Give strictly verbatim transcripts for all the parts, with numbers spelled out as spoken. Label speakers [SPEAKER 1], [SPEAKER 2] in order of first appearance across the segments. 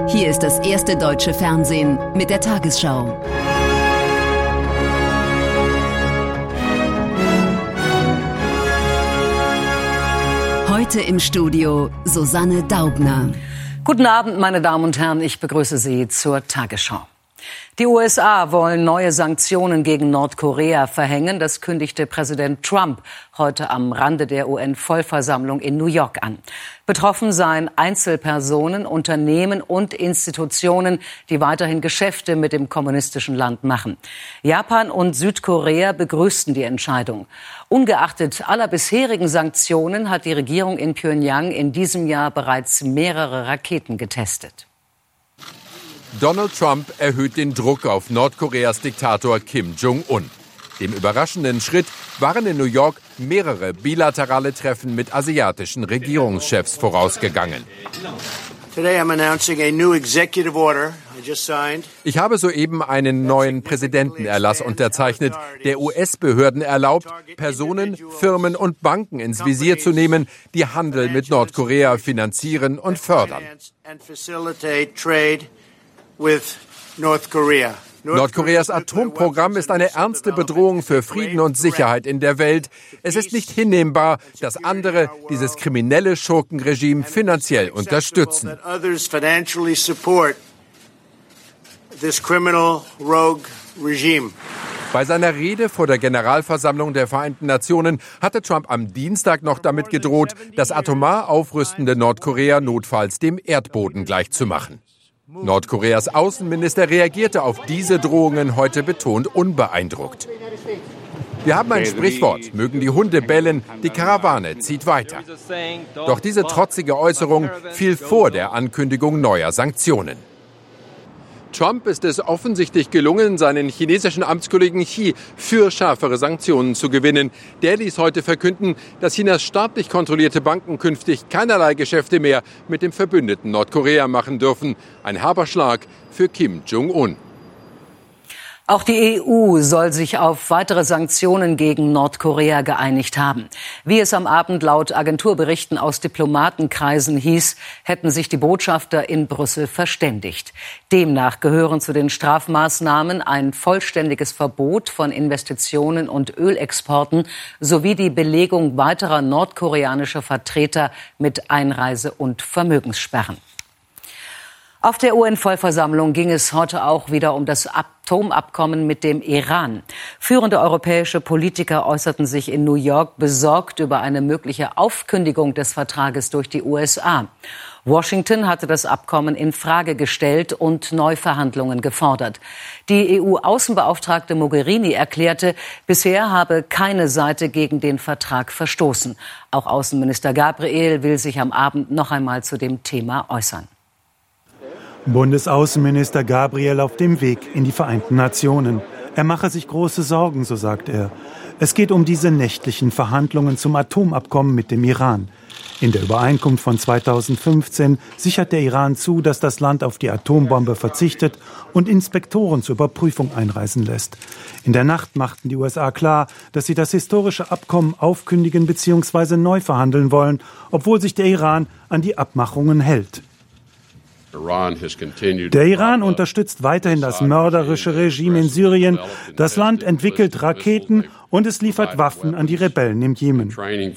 [SPEAKER 1] Hier ist das erste deutsche Fernsehen mit der Tagesschau. Heute im Studio Susanne Daubner.
[SPEAKER 2] Guten Abend, meine Damen und Herren, ich begrüße Sie zur Tagesschau. Die U S A wollen neue Sanktionen gegen Nordkorea verhängen. Das kündigte Präsident Trump heute am Rande der U N-Vollversammlung in New York an. Betroffen seien Einzelpersonen, Unternehmen und Institutionen, die weiterhin Geschäfte mit dem kommunistischen Land machen. Japan und Südkorea begrüßten die Entscheidung. Ungeachtet aller bisherigen Sanktionen hat die Regierung in Pjöngjang in diesem Jahr bereits mehrere Raketen getestet.
[SPEAKER 3] Donald Trump erhöht den Druck auf Nordkoreas Diktator Kim Jong-un. Dem überraschenden Schritt waren in New York mehrere bilaterale Treffen mit asiatischen Regierungschefs vorausgegangen. Ich habe soeben einen neuen Präsidentenerlass unterzeichnet, der U S-Behörden erlaubt, Personen, Firmen und Banken ins Visier zu nehmen, die Handel mit Nordkorea finanzieren und fördern. Nordkoreas Atomprogramm ist eine ernste Bedrohung für Frieden und Sicherheit in der Welt. Es ist nicht hinnehmbar, dass andere dieses kriminelle Schurkenregime finanziell unterstützen. Bei seiner Rede vor der Generalversammlung der Vereinten Nationen hatte Trump am Dienstag noch damit gedroht, das atomar aufrüstende Nordkorea notfalls dem Erdboden gleichzumachen. Nordkoreas Außenminister reagierte auf diese Drohungen heute betont unbeeindruckt. Wir haben ein Sprichwort, mögen die Hunde bellen, die Karawane zieht weiter. Doch diese trotzige Äußerung fiel vor der Ankündigung neuer Sanktionen. Trump ist es offensichtlich gelungen, seinen chinesischen Amtskollegen Xi für schärfere Sanktionen zu gewinnen. Der ließ heute verkünden, dass Chinas staatlich kontrollierte Banken künftig keinerlei Geschäfte mehr mit dem verbündeten Nordkorea machen dürfen. Ein herber Schlag für Kim Jong-un.
[SPEAKER 2] Auch die E U soll sich auf weitere Sanktionen gegen Nordkorea geeinigt haben. Wie es am Abend laut Agenturberichten aus Diplomatenkreisen hieß, hätten sich die Botschafter in Brüssel verständigt. Demnach gehören zu den Strafmaßnahmen ein vollständiges Verbot von Investitionen und Ölexporten sowie die Belegung weiterer nordkoreanischer Vertreter mit Einreise- und Vermögenssperren. Auf der U N-Vollversammlung ging es heute auch wieder um das Atomabkommen mit dem Iran. Führende europäische Politiker äußerten sich in New York besorgt über eine mögliche Aufkündigung des Vertrages durch die U S A. Washington hatte das Abkommen in Frage gestellt und Neuverhandlungen gefordert. Die E U-Außenbeauftragte Mogherini erklärte, bisher habe keine Seite gegen den Vertrag verstoßen. Auch Außenminister Gabriel will sich am Abend noch einmal zu dem Thema äußern.
[SPEAKER 4] Bundesaußenminister Gabriel auf dem Weg in die Vereinten Nationen. Er mache sich große Sorgen, so sagt er. Es geht um diese nächtlichen Verhandlungen zum Atomabkommen mit dem Iran. In der Übereinkunft von zweitausendfünfzehn sichert der Iran zu, dass das Land auf die Atombombe verzichtet und Inspektoren zur Überprüfung einreisen lässt. In der Nacht machten die U S A klar, dass sie das historische Abkommen aufkündigen bzw. neu verhandeln wollen, obwohl sich der Iran an die Abmachungen hält. Der Iran unterstützt weiterhin das mörderische Regime in Syrien. Das Land entwickelt Raketen und es liefert Waffen an die Rebellen im Jemen.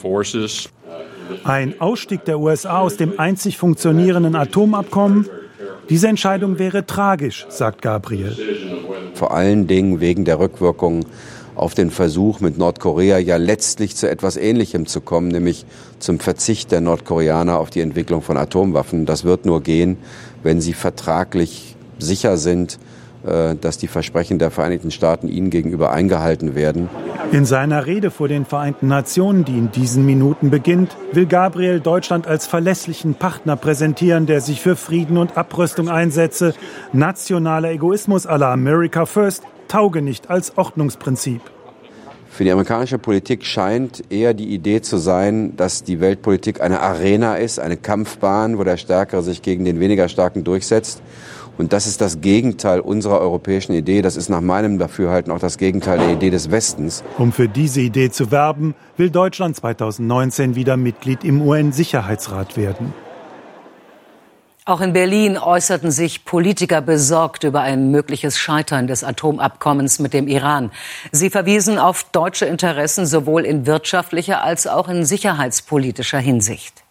[SPEAKER 4] Ein Ausstieg der U S A aus dem einzig funktionierenden Atomabkommen? Diese Entscheidung wäre tragisch, sagt Gabriel.
[SPEAKER 5] Vor allen Dingen wegen der Rückwirkungen auf den Versuch, mit Nordkorea ja letztlich zu etwas Ähnlichem zu kommen, nämlich zum Verzicht der Nordkoreaner auf die Entwicklung von Atomwaffen. Das wird nur gehen, wenn sie vertraglich sicher sind, dass die Versprechen der Vereinigten Staaten ihnen gegenüber eingehalten werden.
[SPEAKER 4] In seiner Rede vor den Vereinten Nationen, die in diesen Minuten beginnt, will Gabriel Deutschland als verlässlichen Partner präsentieren, der sich für Frieden und Abrüstung einsetze. Nationaler Egoismus à la America First tauge nicht als Ordnungsprinzip.
[SPEAKER 5] Für die amerikanische Politik scheint eher die Idee zu sein, dass die Weltpolitik eine Arena ist, eine Kampfbahn, wo der Stärkere sich gegen den weniger Starken durchsetzt. Und das ist das Gegenteil unserer europäischen Idee. Das ist nach meinem Dafürhalten auch das Gegenteil der Idee des Westens.
[SPEAKER 4] Um für diese Idee zu werben, will Deutschland zweitausendneunzehn wieder Mitglied im U N-Sicherheitsrat werden.
[SPEAKER 2] Auch in Berlin äußerten sich Politiker besorgt über ein mögliches Scheitern des Atomabkommens mit dem Iran. Sie verwiesen auf deutsche Interessen sowohl in wirtschaftlicher als auch in sicherheitspolitischer Hinsicht.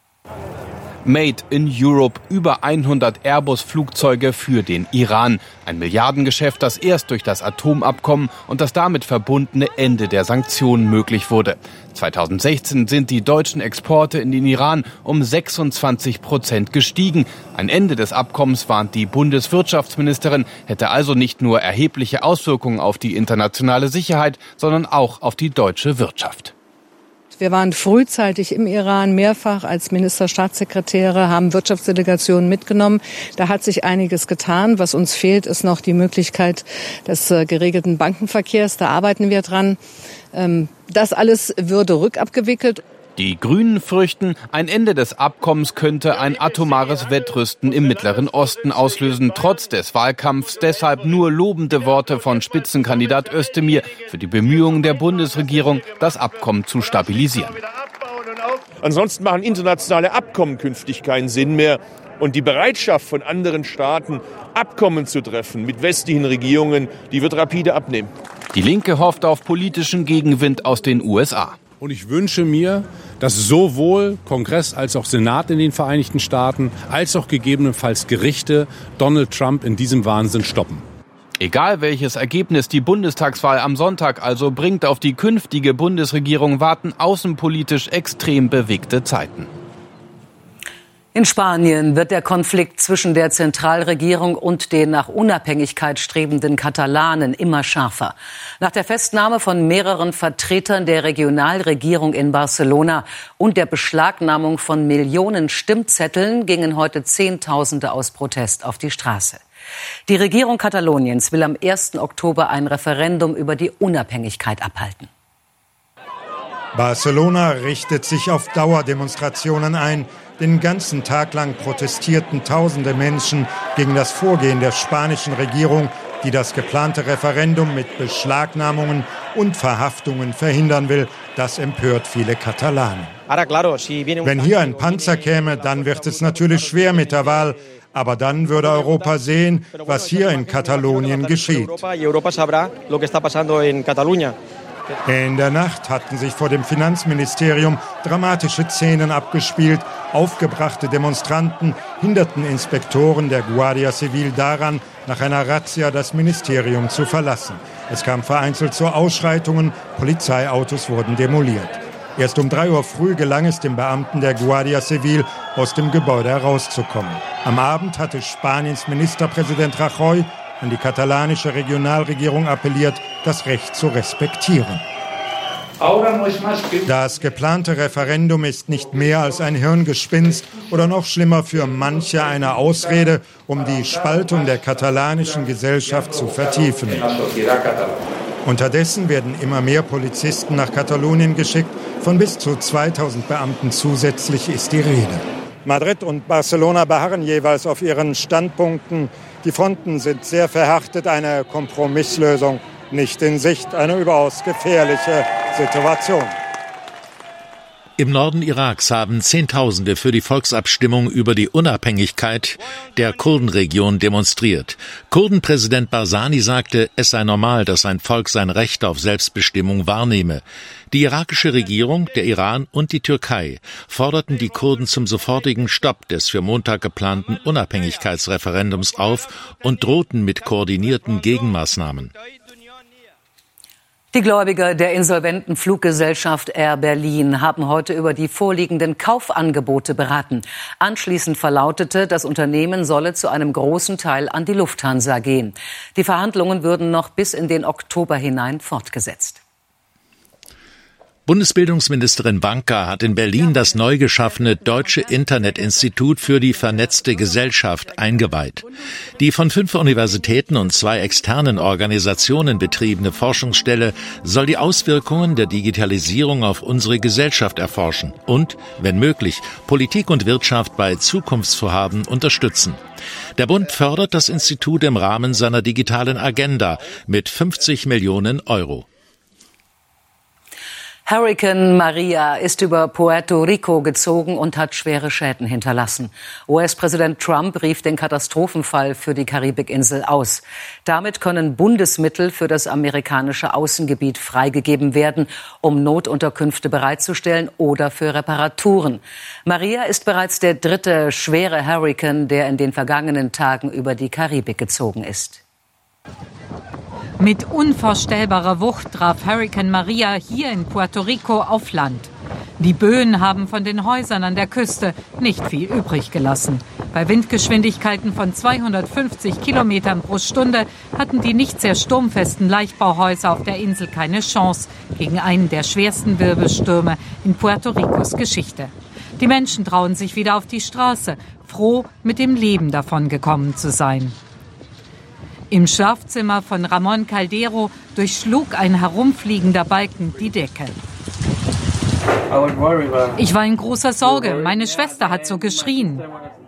[SPEAKER 6] Made in Europe, über hundert Airbus-Flugzeuge für den Iran. Ein Milliardengeschäft, das erst durch das Atomabkommen und das damit verbundene Ende der Sanktionen möglich wurde. zweitausendsechzehn sind die deutschen Exporte in den Iran um sechsundzwanzig Prozent gestiegen. Ein Ende des Abkommens, warnt die Bundeswirtschaftsministerin, hätte also nicht nur erhebliche Auswirkungen auf die internationale Sicherheit, sondern auch auf die deutsche Wirtschaft.
[SPEAKER 7] Wir waren frühzeitig im Iran, mehrfach als Ministerstaatssekretäre, haben Wirtschaftsdelegationen mitgenommen. Da hat sich einiges getan. Was uns fehlt, ist noch die Möglichkeit des äh, geregelten Bankenverkehrs. Da arbeiten wir dran. Ähm, das alles würde rückabgewickelt.
[SPEAKER 6] Die Grünen fürchten, ein Ende des Abkommens könnte ein atomares Wettrüsten im Mittleren Osten auslösen. Trotz des Wahlkampfs deshalb nur lobende Worte von Spitzenkandidat Özdemir für die Bemühungen der Bundesregierung, das Abkommen zu stabilisieren.
[SPEAKER 8] Ansonsten machen internationale Abkommen künftig keinen Sinn mehr. Und die Bereitschaft von anderen Staaten, Abkommen zu treffen mit westlichen Regierungen, die wird rapide abnehmen.
[SPEAKER 6] Die Linke hofft auf politischen Gegenwind aus den U S A.
[SPEAKER 9] Und ich wünsche mir, dass sowohl Kongress als auch Senat in den Vereinigten Staaten als auch gegebenenfalls Gerichte Donald Trump in diesem Wahnsinn stoppen.
[SPEAKER 6] Egal welches Ergebnis die Bundestagswahl am Sonntag also bringt, auf die künftige Bundesregierung warten außenpolitisch extrem bewegte Zeiten.
[SPEAKER 2] In Spanien wird der Konflikt zwischen der Zentralregierung und den nach Unabhängigkeit strebenden Katalanen immer schärfer. Nach der Festnahme von mehreren Vertretern der Regionalregierung in Barcelona und der Beschlagnahmung von Millionen Stimmzetteln gingen heute Zehntausende aus Protest auf die Straße. Die Regierung Kataloniens will am ersten Oktober ein Referendum über die Unabhängigkeit abhalten.
[SPEAKER 10] Barcelona richtet sich auf Dauerdemonstrationen ein. Den ganzen Tag lang protestierten tausende Menschen gegen das Vorgehen der spanischen Regierung, die das geplante Referendum mit Beschlagnahmungen und Verhaftungen verhindern will. Das empört viele Katalanen. Wenn hier ein Panzer käme, dann wird es natürlich schwer mit der Wahl. Aber dann würde Europa sehen, was hier in Katalonien geschieht. In der Nacht hatten sich vor dem Finanzministerium dramatische Szenen abgespielt. Aufgebrachte Demonstranten hinderten Inspektoren der Guardia Civil daran, nach einer Razzia das Ministerium zu verlassen. Es kam vereinzelt zu Ausschreitungen, Polizeiautos wurden demoliert. Erst um drei Uhr früh gelang es dem Beamten der Guardia Civil, aus dem Gebäude herauszukommen. Am Abend hatte Spaniens Ministerpräsident Rajoy an die katalanische Regionalregierung appelliert, das Recht zu respektieren. Das geplante Referendum ist nicht mehr als ein Hirngespinst oder noch schlimmer für manche eine Ausrede, um die Spaltung der katalanischen Gesellschaft zu vertiefen. Unterdessen werden immer mehr Polizisten nach Katalonien geschickt. Von bis zu zweitausend Beamten zusätzlich ist die Rede. Madrid und Barcelona beharren jeweils auf ihren Standpunkten. Die Fronten sind sehr verhärtet, eine Kompromisslösung nicht in Sicht, eine überaus gefährliche Situation.
[SPEAKER 11] Im Norden Iraks haben Zehntausende für die Volksabstimmung über die Unabhängigkeit der Kurdenregion demonstriert. Kurdenpräsident Barzani sagte, es sei normal, dass ein Volk sein Recht auf Selbstbestimmung wahrnehme. Die irakische Regierung, der Iran und die Türkei forderten die Kurden zum sofortigen Stopp des für Montag geplanten Unabhängigkeitsreferendums auf und drohten mit koordinierten Gegenmaßnahmen.
[SPEAKER 2] Die Gläubiger der insolventen Fluggesellschaft Air Berlin haben heute über die vorliegenden Kaufangebote beraten. Anschließend verlautete, das Unternehmen solle zu einem großen Teil an die Lufthansa gehen. Die Verhandlungen würden noch bis in den Oktober hinein fortgesetzt.
[SPEAKER 11] Bundesbildungsministerin Wanka hat in Berlin das neu geschaffene Deutsche Internetinstitut für die vernetzte Gesellschaft eingeweiht. Die von fünf Universitäten und zwei externen Organisationen betriebene Forschungsstelle soll die Auswirkungen der Digitalisierung auf unsere Gesellschaft erforschen und, wenn möglich, Politik und Wirtschaft bei Zukunftsvorhaben unterstützen. Der Bund fördert das Institut im Rahmen seiner digitalen Agenda mit fünfzig Millionen Euro.
[SPEAKER 2] Hurrikan Maria ist über Puerto Rico gezogen und hat schwere Schäden hinterlassen. U S-Präsident Trump rief den Katastrophenfall für die Karibikinsel aus. Damit können Bundesmittel für das amerikanische Außengebiet freigegeben werden, um Notunterkünfte bereitzustellen oder für Reparaturen. Maria ist bereits der dritte schwere Hurrikan, der in den vergangenen Tagen über die Karibik gezogen ist.
[SPEAKER 12] Mit unvorstellbarer Wucht traf Hurrikan Maria hier in Puerto Rico auf Land. Die Böen haben von den Häusern an der Küste nicht viel übrig gelassen. Bei Windgeschwindigkeiten von zweihundertfünfzig Kilometern pro Stunde hatten die nicht sehr sturmfesten Leichtbauhäuser auf der Insel keine Chance gegen einen der schwersten Wirbelstürme in Puerto Ricos Geschichte. Die Menschen trauen sich wieder auf die Straße, froh, mit dem Leben davongekommen zu sein. Im Schlafzimmer von Ramon Caldero durchschlug ein herumfliegender Balken die Decke. Ich war in großer Sorge. Meine Schwester hat so geschrien.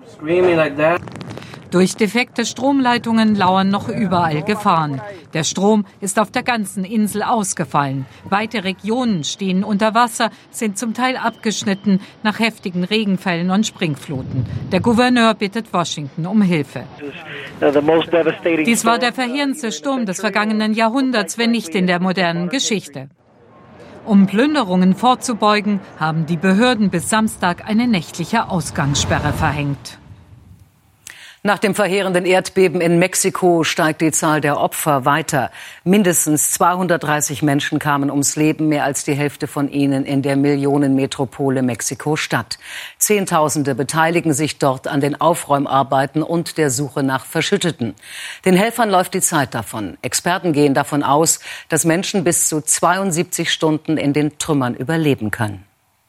[SPEAKER 12] Durch defekte Stromleitungen lauern noch überall Gefahren. Der Strom ist auf der ganzen Insel ausgefallen. Weite Regionen stehen unter Wasser, sind zum Teil abgeschnitten nach heftigen Regenfällen und Springfluten. Der Gouverneur bittet Washington um Hilfe. Dies war der verheerendste Sturm des vergangenen Jahrhunderts, wenn nicht in der modernen Geschichte. Um Plünderungen vorzubeugen, haben die Behörden bis Samstag eine nächtliche Ausgangssperre verhängt.
[SPEAKER 2] Nach dem verheerenden Erdbeben in Mexiko steigt die Zahl der Opfer weiter. Mindestens zweihundertdreißig Menschen kamen ums Leben, mehr als die Hälfte von ihnen in der Millionenmetropole Mexiko-Stadt. Zehntausende beteiligen sich dort an den Aufräumarbeiten und der Suche nach Verschütteten. Den Helfern läuft die Zeit davon. Experten gehen davon aus, dass Menschen bis zu zweiundsiebzig Stunden in den Trümmern überleben können.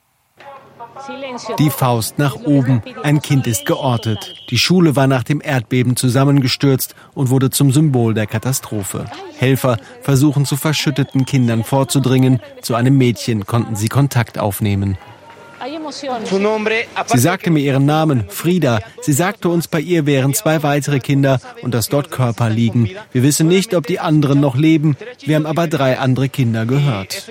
[SPEAKER 13] Die Faust nach oben. Ein Kind ist geortet. Die Schule war nach dem Erdbeben zusammengestürzt und wurde zum Symbol der Katastrophe. Helfer versuchen zu verschütteten Kindern vorzudringen. Zu einem Mädchen konnten sie Kontakt aufnehmen. Sie sagte mir ihren Namen, Frida. Sie sagte uns, bei ihr wären zwei weitere Kinder und dass dort Körper liegen. Wir wissen nicht, ob die anderen noch leben. Wir haben aber drei andere Kinder gehört.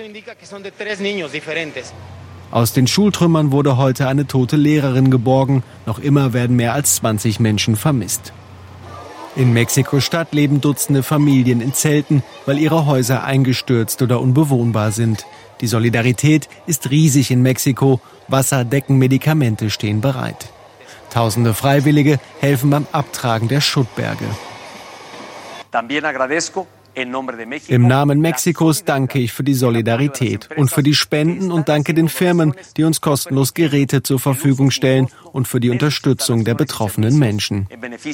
[SPEAKER 13] Aus den Schultrümmern wurde heute eine tote Lehrerin geborgen. Noch immer werden mehr als zwanzig Menschen vermisst. In Mexiko-Stadt leben Dutzende Familien in Zelten, weil ihre Häuser eingestürzt oder unbewohnbar sind. Die Solidarität ist riesig in Mexiko. Wasser, Decken, Medikamente stehen bereit. Tausende Freiwillige helfen beim Abtragen der Schuttberge. Im Namen Mexikos danke ich für die Solidarität und für die Spenden und danke den Firmen, die uns kostenlos Geräte zur Verfügung stellen und für die Unterstützung der betroffenen Menschen.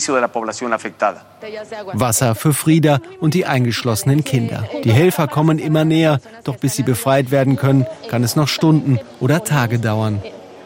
[SPEAKER 13] Wasser für Frida und die eingeschlossenen Kinder. Die Helfer kommen immer näher, doch bis sie befreit werden können, kann es noch Stunden oder Tage dauern.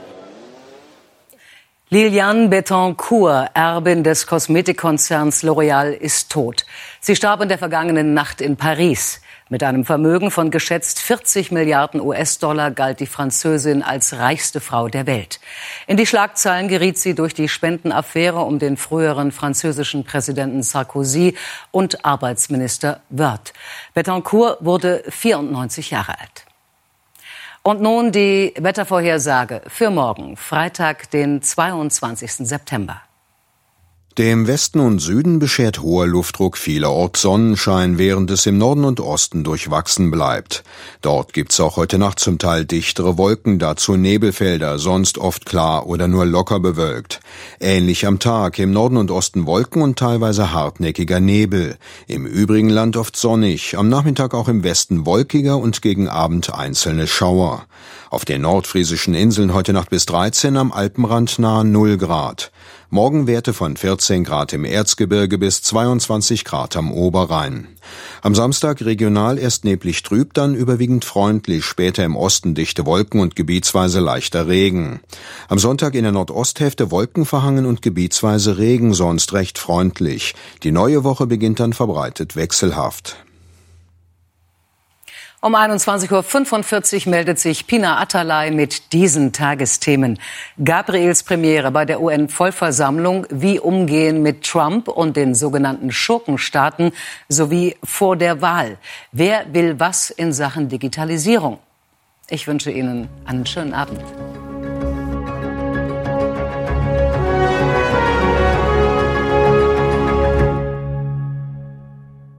[SPEAKER 2] Liliane Bettencourt, Erbin des Kosmetikkonzerns L'Oréal, ist tot. Sie starb in der vergangenen Nacht in Paris. Mit einem Vermögen von geschätzt vierzig Milliarden U S-Dollar galt die Französin als reichste Frau der Welt. In die Schlagzeilen geriet sie durch die Spendenaffäre um den früheren französischen Präsidenten Sarkozy und Arbeitsminister Woerth. Bettencourt wurde vierundneunzig Jahre alt. Und nun die Wettervorhersage für morgen, Freitag, den zweiundzwanzigsten September.
[SPEAKER 14] Dem Westen und Süden beschert hoher Luftdruck vielerorts Sonnenschein, während es im Norden und Osten durchwachsen bleibt. Dort gibt's auch heute Nacht zum Teil dichtere Wolken, dazu Nebelfelder, sonst oft klar oder nur locker bewölkt. Ähnlich am Tag, im Norden und Osten Wolken und teilweise hartnäckiger Nebel. Im übrigen Land oft sonnig, am Nachmittag auch im Westen wolkiger und gegen Abend einzelne Schauer. Auf den nordfriesischen Inseln heute Nacht bis dreizehn, am Alpenrand nahe null Grad. Morgen Werte von vierzehn Grad im Erzgebirge bis zweiundzwanzig Grad am Oberrhein. Am Samstag regional erst neblig trüb, dann überwiegend freundlich, später im Osten dichte Wolken und gebietsweise leichter Regen. Am Sonntag in der Nordosthälfte wolkenverhangen und gebietsweise Regen, sonst recht freundlich. Die neue Woche beginnt dann verbreitet wechselhaft.
[SPEAKER 2] Um einundzwanzig Uhr fünfundvierzig meldet sich Pina Atalay mit diesen Tagesthemen. Gabriels Premiere bei der U N-Vollversammlung, wie umgehen mit Trump und den sogenannten Schurkenstaaten sowie vor der Wahl. Wer will was in Sachen Digitalisierung? Ich wünsche Ihnen einen schönen Abend.